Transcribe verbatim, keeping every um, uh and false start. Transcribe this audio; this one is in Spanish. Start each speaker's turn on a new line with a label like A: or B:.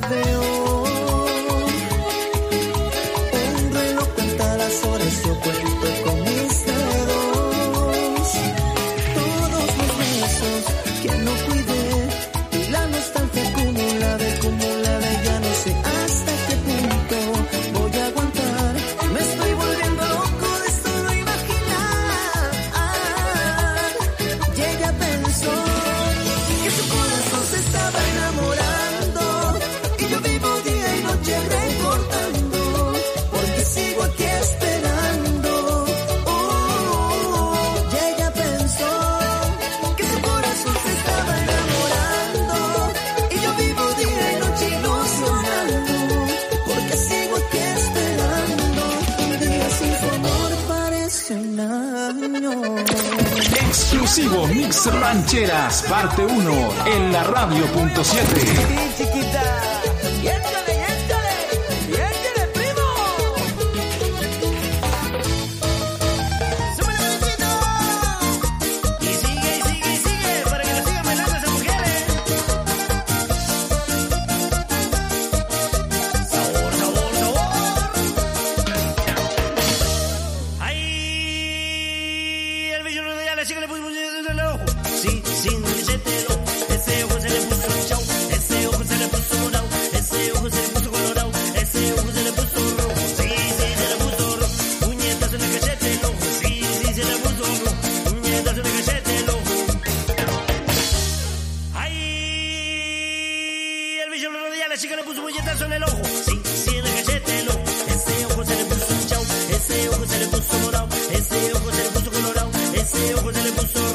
A: veo. Un reloj cuenta las horas, yo cuento con mis dedos. Todos los besos que no cuidé y la nostalgia acumulada, acumulada, ya no sé hasta qué punto voy a aguantar. Me estoy volviendo loco de solo imaginar. Y ella pensó que su corazón se estaba enamorando y yo vivo día y noche recordando, porque sigo aquí esperando. Oh, y ella pensó que su corazón se estaba enamorando y yo vivo día y noche ilusionando, porque sigo aquí esperando. Un día sin tu amor parece un año.
B: Exclusivo Mix Rancheras, parte uno, en la radio punto siete.
A: Sí, chiquita. Y échale, y échale, y échale, primo. ¡Súbele, bebecito! Y sigue, y sigue, y sigue, para que lo sigan bailando esas mujeres. Sabor, sabor, sabor. Ay, el bello no de la chica le puso el ojo. Sí, sin recetero. Ese ojo se le puso chau. Ese ojo se le puso morado. Ese ojo se le puso colorado. Ese ojo se le puso rojo. Sí, sí, se le puso rojo. Puñetas en el cachete el ojo. Sí, sí, se le puso rojo. Puñetas en el cachete el ojo. Ay, el bicho lo rodea, la chica le puso puñetazo en el ojo. Sí, sí, en el cachete el ojo. Ese ojo se le puso chau. Ese ojo se le puso morado. Ese ojo se le puso colorado. Ese ojo se le puso rojo.